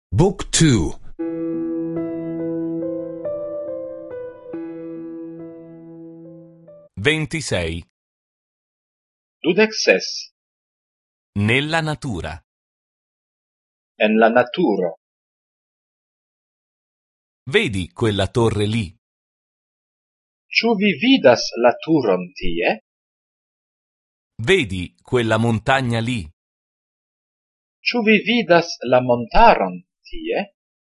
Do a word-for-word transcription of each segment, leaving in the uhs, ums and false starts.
Book two. ventisei. Dudek ses. Nella natura. En la naturo. Vedi quella torre lì? Ĉu vi vidas la turon tie? Vedi quella montagna lì? Ĉu vi vidas la montaron tie?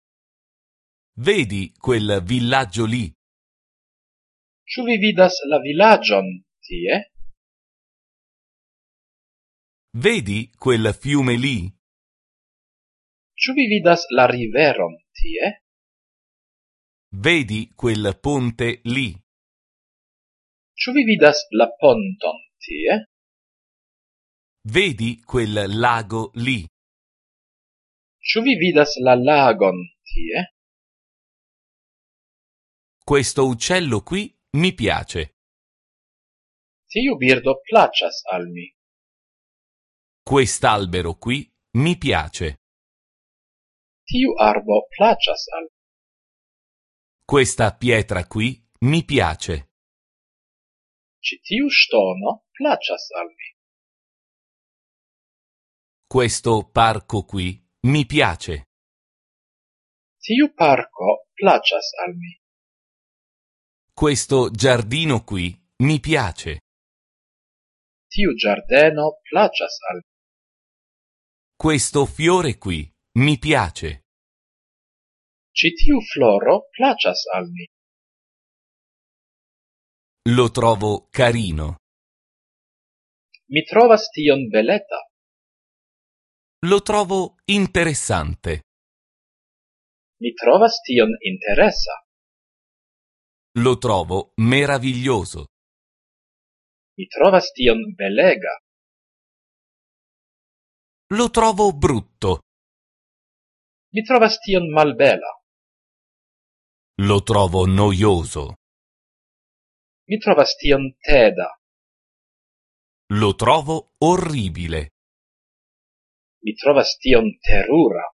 Vedi quel villaggio lì? Ĉu vi vidas la vilaĝon tie? Vedi quel fiume lì? Ĉu vi vidas la riveron tie? Vedi quel ponte lì? Ĉu vi vidas la ponton tie? Vedi quel lago lì? Ĉu vi vidas la lagon tie? Questo uccello qui mi piace. Tiu birdo plaĉas al mi. Quest'albero qui mi piace. Tiu arbo plaĉas al mi. Questa pietra qui mi piace. Ĉi tiu ŝtono plaĉas al mi. Questo parco qui mi piace. Tiu parko plaĉas al mi. Questo giardino qui mi piace. Tiu ĝardeno plaĉas al mi. Questo fiore qui mi piace. Ĉi tiu floro plaĉas al mi. Lo trovo carino. Mi trovas tion beleta. Lo trovo interessante. Mi trovas tion interesa. Lo trovo meraviglioso. Mi trovas tion belega. Lo trovo brutto. Mi trovas tion malbela. Lo trovo noioso. Mi trovas tion teda. Lo trovo orribile. Mi trovas tion terura.